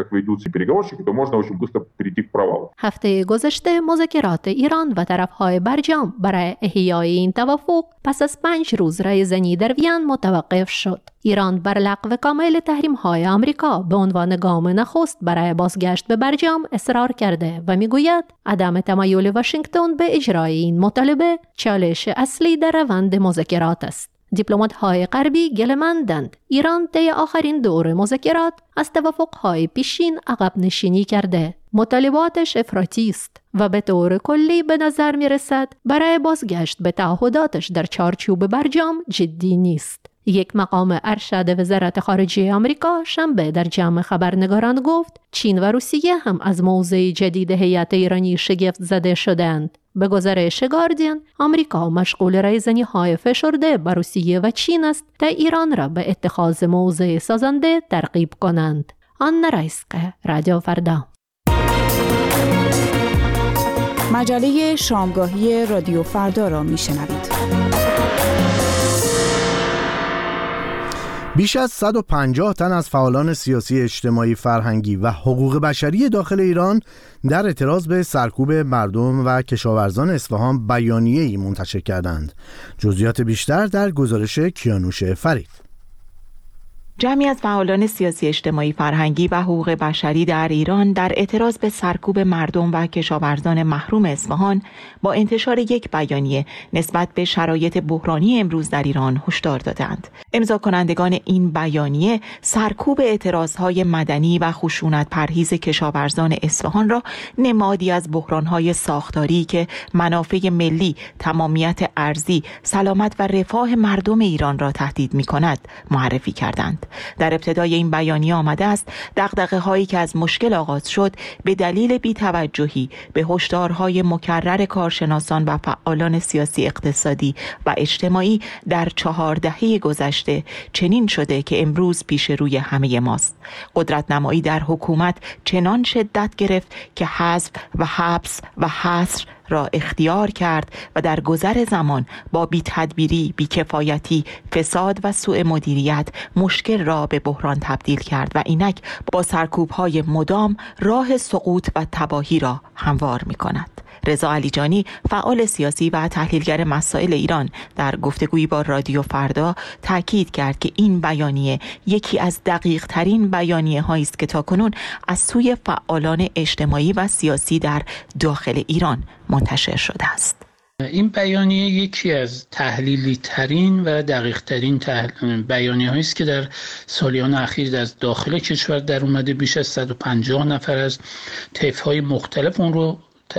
هفته گذشته مذاکرات ایران و طرفهای برجام برای احیای این توافق پس از پنج روز رایزنی در وین متوقف شد. ایران بر لغو کامل تحریم‌های آمریکا به عنوان گام نخست برای بازگشت به برجام اصرار کرده و میگوید عدم تمایل واشنگتن به اجرای این مطالبه چالش اصلی در روند مذاکرات است. دیپلمات‌های غربی گله‌مندند ایران طی آخرین دور مذاکرات از توافق‌های پیشین عقب نشینی کرده. مطالباتش افراطی است و به طور کلی به نظر می‌رسد برای بازگشت به تعهداتش در چارچوب برجام جدی نیست. یک مقام ارشد وزارت خارجه آمریکا شنبه در جمع خبرنگاران گفت چین و روسیه هم از موضع جدید هیئت ایرانی شگفت زده شدند. به گزارش گاردین، آمریکا مشغول رایزنی های فشرده بر روسیه و چین است تا ایران را به اتخاذ موضع سازنده ترغیب کنند. آن رایسقه، رادیو فردا. مجله شامگاهی رادیو فردا را میشنوید. بیش از صد و پنجاه تن از فعالان سیاسی، اجتماعی، فرهنگی و حقوق بشری داخل ایران در اعتراض به سرکوب مردم و کشاورزان اصفهان بیانیه‌ای منتشر کردند. جزئیات بیشتر در گزارش کیانوش فرید. جمعی از فعالان سیاسی، اجتماعی، فرهنگی و حقوق بشری در ایران در اعتراض به سرکوب مردم و کشاورزان محروم اصفهان با انتشار یک بیانیه نسبت به شرایط بحرانی امروز در ایران هشدار دادند. امضا کنندگان این بیانیه سرکوب اعتراضهای مدنی و خشونت پرهیز کشاورزان اصفهان را نمادی از بحرانهای ساختاری که منافع ملی، تمامیت ارضی، سلامت و رفاه مردم ایران را تهدید می‌کند معرفی کردند. در ابتدای این بیانیه آمده است دغدغه هایی که از مشکل آغاز شد به دلیل بی‌توجهی به هشدارهای مکرر کارشناسان و فعالان سیاسی، اقتصادی و اجتماعی در چهار دهه گذشته چنین شده که امروز پیش روی همه ماست. قدرت نمایی در حکومت چنان شدت گرفت که حذف و حبس و حصر را اختیار کرد و در گذر زمان با بی‌تدبیری، بی‌کفایتی، فساد و سوء مدیریت مشکل را به بحران تبدیل کرد و اینک با سرکوب‌های مدام راه سقوط و تباهی را هموار می‌کند. رضا علیجانی، فعال سیاسی و تحلیلگر مسائل ایران، در گفتگویی با رادیو فردا تاکید کرد که این بیانیه یکی از دقیق ترین بیانیه هایی است که تاکنون از سوی فعالان اجتماعی و سیاسی در داخل ایران منتشر شده است. این بیانیه یکی از تحلیلی ترین و دقیق ترین تحل... بیانیه هایی است که در سالیان اخیر از داخل کشور در اومده. بیش از صد و پنجاه نفر از طیف‌های مختلف اون رو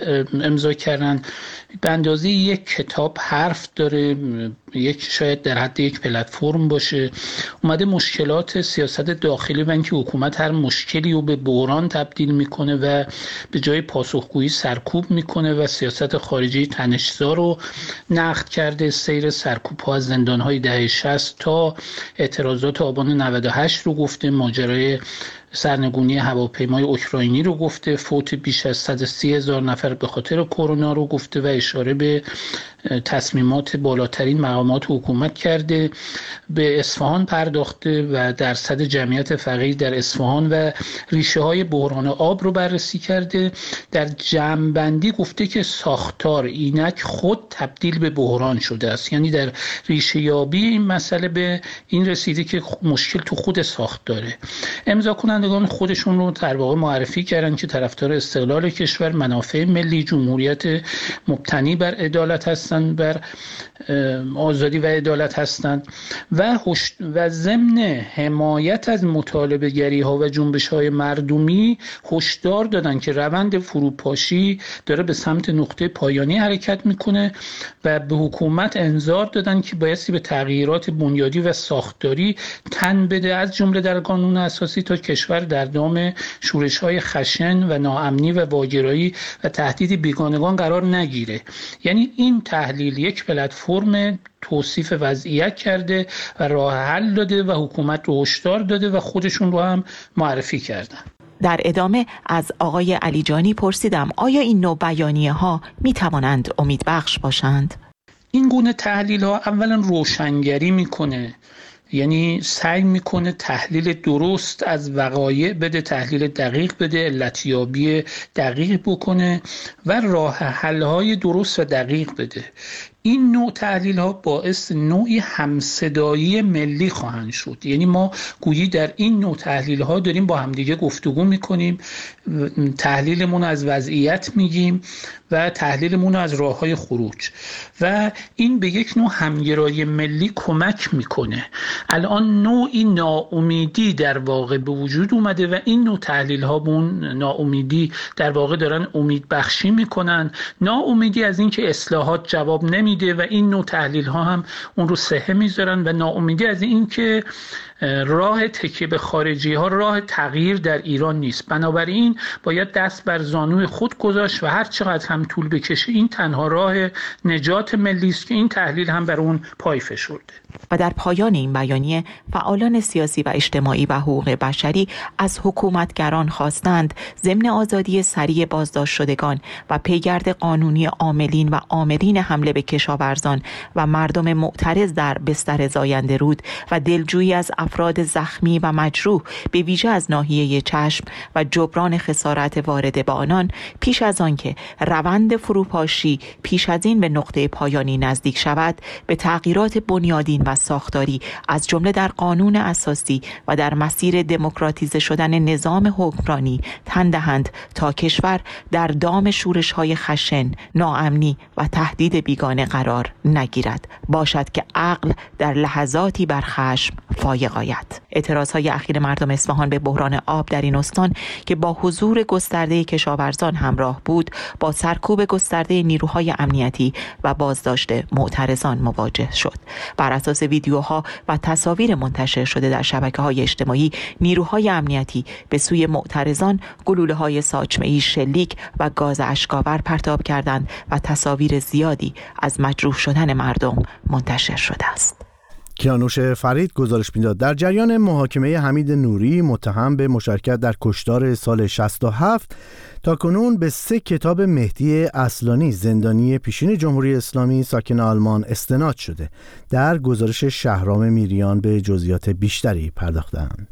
امضا کردن. به اندازه یک کتاب حرف داره، یک شاید در حد یک پلتفرم باشه. اومده مشکلات سیاست داخلی و اینکه حکومت هر مشکلی رو به بحران تبدیل میکنه و به جای پاسخگویی سرکوب میکنه و سیاست خارجی تنش‌زا رو نقد کرده. سیر سرکوب ها از زندان های دهه شصت تا اعتراضات آبان نود و هشت رو گفته، ماجرای سرنگونی هواپیمای اوکراینی رو گفته، فوت بیش از صد و سی هزار نفر به خاطر کرونا رو گفته و اشاره به تصمیمات بالاترین مقامات حکومت کرده. به اصفهان پرداخته و درصد جمعیت فقیر در اصفهان و ریشه های بحران آب رو بررسی کرده. در جمع‌بندی گفته که ساختار اینک خود تبدیل به بحران شده است، یعنی در ریشه یابی این مسئله به این رسیده که مشکل تو خود ساختاره. امضا کنند نمایندگان خودشون رو در واقع معرفی کردن که طرفدار استقلال کشور، منافع ملی، جمهوریت مبتنی بر عدالت هستند، بر آزادی و عدالت هستند و و ضمن حمایت از مطالبه گری ها و جنبش های مردمی هشدار دادن که روند فروپاشی داره به سمت نقطه پایانی حرکت میکنه و به حکومت انذار دادن که بایستی به تغییرات بنیادی و ساختاری تن بده، از جمله در قانون اساسی، تا کشور در دام شورش های خشن و ناامنی و واگرایی و تهدید بیگانگان قرار نگیره. یعنی این تحلیل یک پلتفرم توصیف وضعیت کرده و راه حل داده و حکومت رو هشدار داده و خودشون رو هم معرفی کردن. در ادامه از آقای علیجانی پرسیدم آیا این نوع بیانیه ها می توانند امیدبخش باشند؟ این گونه تحلیل ها اولا روشنگری میکنه، یعنی سعی میکنه تحلیل درست از وقایع بده، تحلیل دقیق بده، علتیابی دقیق بکنه و راه حل های درست و دقیق بده. این نوع تحلیل ها باعث نوعی همصدایی ملی خواهند شد. یعنی ما گویی در این نوع تحلیل ها داریم با همدیگه گفتگو میکنیم، تحلیلمون از وضعیت میگیم و تحلیلمون از راه های خروج و این به یک نوع همگرایی ملی کمک میکنه. الان نوعی ناامیدی در واقع به وجود اومده و این نوع تحلیل ها به اون ناامیدی در واقع دارن امید بخشی میکنن. ناامیدی از اینکه اصلاحات جواب نمی و این نوع تحلیل ها هم اون رو صحه میذارن و ناامیدی از این که راه تکیه به خارجی ها راه تغییر در ایران نیست. بنابراین باید دست بر زانوی خود گذاشت و هر چقدر هم طول بکشه این تنها راه نجات ملی است که این تحلیل هم بر اون پای فشرده. و در پایان این بیانیه فعالان سیاسی و اجتماعی و حقوق بشری از حکومتگران خواستند ضمن آزادی سریع بازداشت شدگان و پیگرد قانونی عاملین و آمرین حمله به کشاورزان و مردم معترض در بستر زاینده رود و دلجویی از افراد زخمی و مجروح به ویژه از ناحیه چشم و جبران خسارت وارده به آنان پیش از آنکه روند فروپاشی پیش از این به نقطه پایانی نزدیک شود به تغییرات بنیادین و ساختاری از جمله در قانون اساسی و در مسیر دموکراتیزه شدن نظام حکمرانی تن دهند تا کشور در دام شورش‌های خشن، ناامنی و تهدید بیگانه قرار نگیرد، باشد که عقل در لحظاتی بر خشم فایق آید. اعتراضهای اخیر مردم اصفهان به بحران آب در این استان که با حضور گسترده کشاورزان همراه بود، با سرکوب گسترده نیروهای امنیتی و بازداشت معترضان مواجه شد. بر اساس ویدیوها و تصاویر منتشر شده در شبکه‌های اجتماعی، نیروهای امنیتی به سوی معترضان گلوله‌های ساچمه‌ای شلیک و گاز اشک‌آور پرتاب کردند و تصاویر زیادی از مجروح شدن مردم منتشر شده است. کیانوش فرید گزارش میداد. در جریان محاکمه حمید نوری متهم به مشارکت در کشتار سال شصت و هفت تاکنون به سه کتاب مهدی اصلانی زندانی پیشین جمهوری اسلامی ساکن آلمان استناد شده. در گزارش شهرام میریان به جزئیات بیشتری پرداختند.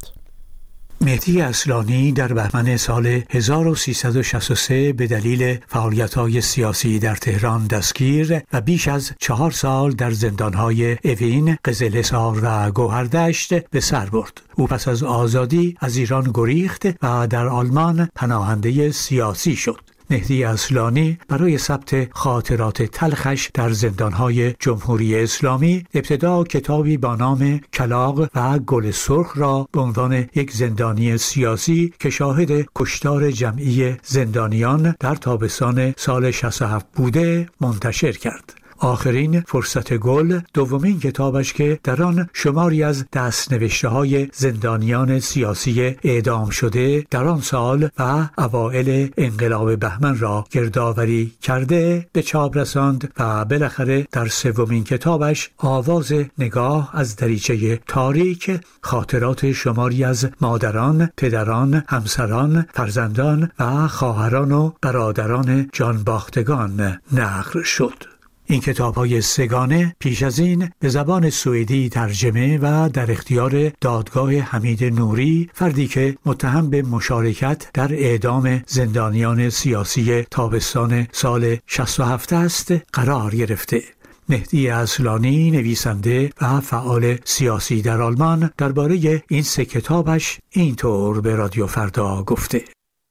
مهدی اصلانی در بهمن سال هزار و سیصد و شصت و سه به دلیل فعالیت‌های سیاسی در تهران دستگیر و بیش از چهار سال در زندان‌های اوین، قزل‌حصار و گوهردشت به سر برد. او پس از آزادی از ایران گریخت و در آلمان پناهنده سیاسی شد. مهدی اصلانی برای ثبت خاطرات تلخش در زندانهای جمهوری اسلامی ابتدا کتابی با نام کلاغ و گل سرخ را به عنوان یک زندانی سیاسی که شاهد کشتار جمعی زندانیان در تابستان سال شصت و هفت بوده منتشر کرد. آخرین فرصت گل دومین کتابش که در آن شماری از دست‌نوشته‌های زندانیان سیاسی اعدام شده در آن سال و اوایل انقلاب بهمن را گردآوری کرده به چاپ رساند و بالاخره در سومین کتابش آواز نگاه از دریچه تاریک خاطرات شماری از مادران، پدران، همسران، فرزندان و خواهران و برادران جانباختگان نقل شد. این کتاب‌های سگانه پیش از این به زبان سوئدی ترجمه و در اختیار دادگاه حمید نوری، فردی که متهم به مشارکت در اعدام زندانیان سیاسی تابستان سال شصت و هفت است، قرار گرفته. مهدی اصلانی، نویسنده و فعال سیاسی در آلمان، درباره این سه کتابش اینطور به رادیو فردا گفته: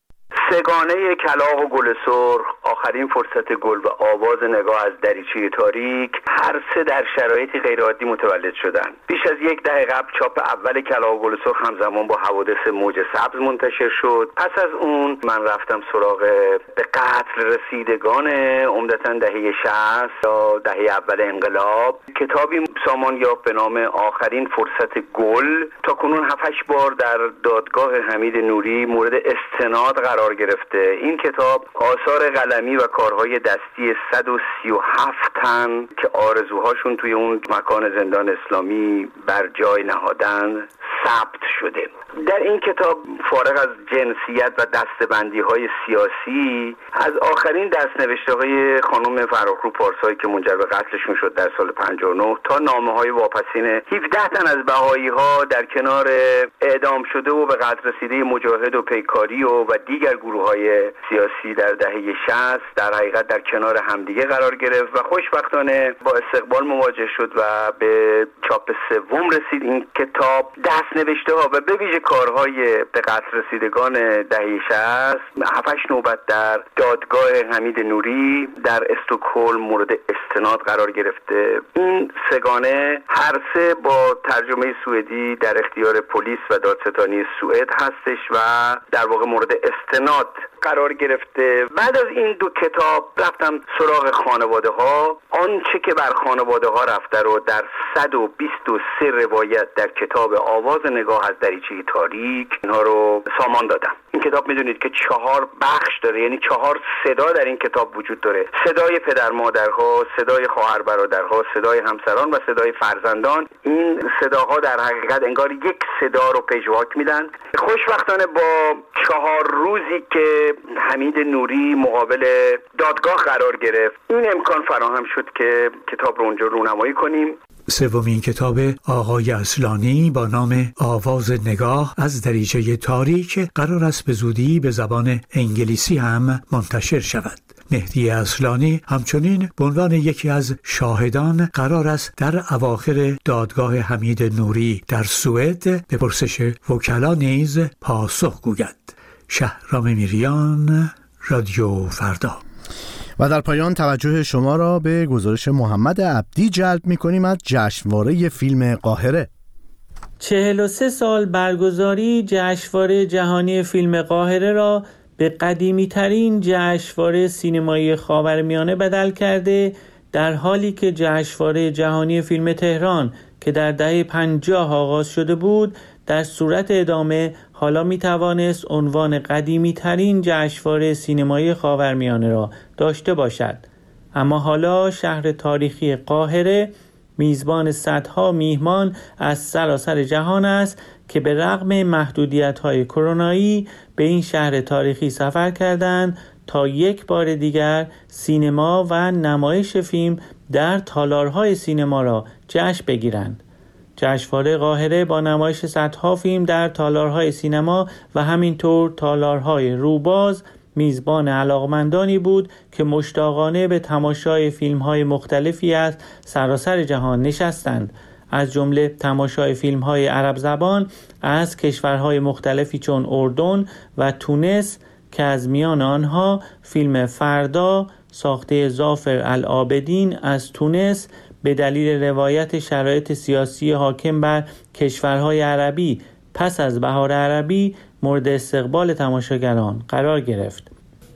سگانه کلاغ و گل سرخ، آخرین فرصت گل و آواز نگاه از دریچه تاریک، هر سه در شرایطی غیرعادی متولد شدند. بیش از یک دهه قبل چاپ اول کلاغ و گل سرخ همزمان با حوادث موج سبز منتشر شد. پس از اون من رفتم سراغ به قتل رسیدگان عمدتاً دهه شصت یا دهه اول انقلاب. کتابی سامان یافت به نام آخرین فرصت گل. تا کنون هفت هشت بار در دادگاه حمید نوری مورد استناد قرار گرفته. این کتاب آثار قلمی و کارهای دستی صد و سی و هفت تن که آرزوهاشون توی اون مکان زندان اسلامی بر جای نهادن ثبت شده. در این کتاب فارغ از جنسیت و دستبندی های سیاسی، از آخرین دستنوشته های خانم فرخرو پارسایی که منجر به قتلشون شد در سال پنجاه و نه تا نامه های واپسین هفده تن از بهایی ها در کنار اعدام شده و به قتل رسیده مجاهد و پیکاری و, و دیگر گروه های سیاسی در دهه شصت در حقیقت در کنار همدیگه قرار گرفت و خوشبختانه با استقبال مواجه شد و به چاپ سوم رسید. این کتاب دستنوشته ها و به ویژه کارهای به قتل رسیدگان دهه شصت هفت هشت نوبت در دادگاه حمید نوری در استکهلم مورد استناد قرار گرفته. این سگانه هر سه با ترجمه سوئدی در اختیار پلیس و دادستانی سوئد هستش و در واقع مورد استناد قرار گرفته. بعد از این دو کتاب رفتم سراغ خانواده ها. آنچه که بر خانواده ها رفته رو در صد و بیست و سه روایت در کتاب آواز نگاه از دریچه تاریک اینها رو سامان دادم. این کتاب میدونید که چهار بخش داره، یعنی چهار صدا در این کتاب وجود داره: صدای پدر مادرها، صدای خواهر برادرها، صدای همسران و صدای فرزندان. این صداها در حقیقت انگار یک صدا رو پژواک میدن. خوشبختانه با چهار روزی که حمید نوری مقابل دادگاه قرار گرفت این امکان فراهم شد که کتاب رو اونجا رونمایی کنیم. سومین کتاب آقای اصلانی با نام آواز نگاه از دریچه تاریک قرار است به زودی به زبان انگلیسی هم منتشر شود. مهدی اصلانی همچنین به عنوان یکی از شاهدان قرار است در اواخر دادگاه حمید نوری در سوئد به پرسش وکلا نیز پاسخ گوید. شهرام میریان، رادیو فردا. و در پایان توجه شما را به گزارش محمد عبدی جلب می‌کنیم از جشنواره فیلم قاهره. چهل و سه سال برگزاری جشنواره جهانی فیلم قاهره را به قدیمی‌ترین جشنواره سینمایی خاورمیانه بدل کرده، در حالی که جشنواره جهانی فیلم تهران که در دهه پنجاه آغاز شده بود در صورت ادامه حالا می توانست عنوان قدیمی ترین جشنواره سینمایی خاورمیانه را داشته باشد. اما حالا شهر تاریخی قاهره میزبان صدها میهمان از سراسر جهان است که به رغم محدودیت‌های کرونایی به این شهر تاریخی سفر کردند تا یک بار دیگر سینما و نمایش فیلم در تالارهای سینما را جشن بگیرند. جشنواره قاهره با نمایش صدها فیلم در تالارهای سینما و همینطور تالارهای روباز میزبان علاقمندانی بود که مشتاقانه به تماشای فیلم‌های مختلفی از سراسر جهان نشستند، از جمله تماشای فیلم‌های عرب زبان از کشورهای مختلفی چون اردن و تونس که از میان آنها فیلم فردا ساخته ظافر العابدین از تونس به دلیل روایت شرایط سیاسی حاکم بر کشورهای عربی پس از بهار عربی مورد استقبال تماشاگران قرار گرفت.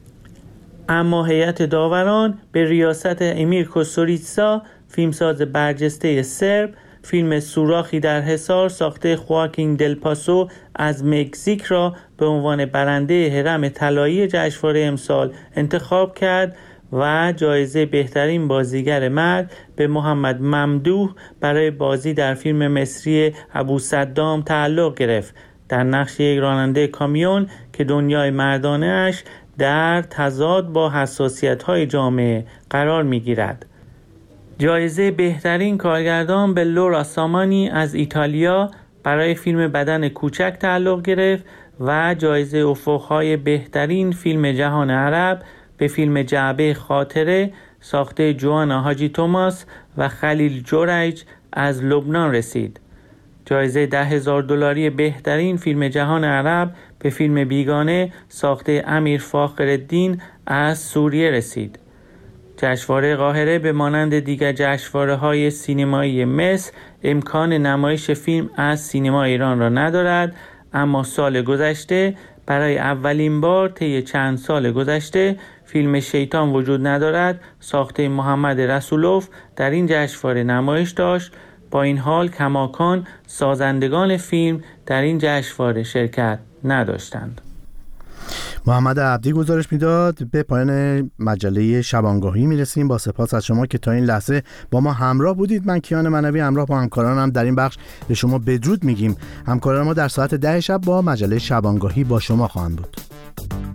اما هیئت داوران به ریاست امیر کوستوریتسا، فیلمساز برجسته سرب، فیلم سوراخی در حصار ساخته خواکین دل پاسو از مکزیک را به عنوان برنده هرم طلایی جشنواره امسال انتخاب کرد و جایزه بهترین بازیگر مرد به محمد ممدوح برای بازی در فیلم مصری ابوصدام تعلق گرفت، در نقش یک راننده کامیون که دنیای مردانه‌اش در تضاد با حساسیت‌های جامعه قرار می‌گیرد. جایزه بهترین کارگردان به لورا سامانی از ایتالیا برای فیلم بدن کوچک تعلق گرفت و جایزه افق‌های بهترین فیلم جهان عرب به فیلم جعبه خاطره ساخته جوانا حاجی توماس و خلیل جوریج از لبنان رسید. جایزه ده هزار دلاری بهترین فیلم جهان عرب به فیلم بیگانه ساخته امیر فاخرالدین از سوریه رسید. جشنواره قاهره به مانند دیگر جشنواره‌های سینمایی مصر امکان نمایش فیلم از سینما ایران را ندارد، اما سال گذشته برای اولین بار طی چند سال گذشته فیلم شیطان وجود ندارد ساخته محمد رسولوف در این جشنواره نمایش داشت. با این حال کماکان سازندگان فیلم در این جشنواره شرکت نداشتند. محمد عبدی گزارش میداد. به پایان مجله شبانگاهی میرسیم. با سپاس از شما که تا این لحظه با ما همراه بودید. من کیان منوی همراه با همکارانم در این بخش به شما بدرود میگیم. همکاران ما در ساعت ده شب با مجله شبانگاهی با شما خواهند بود.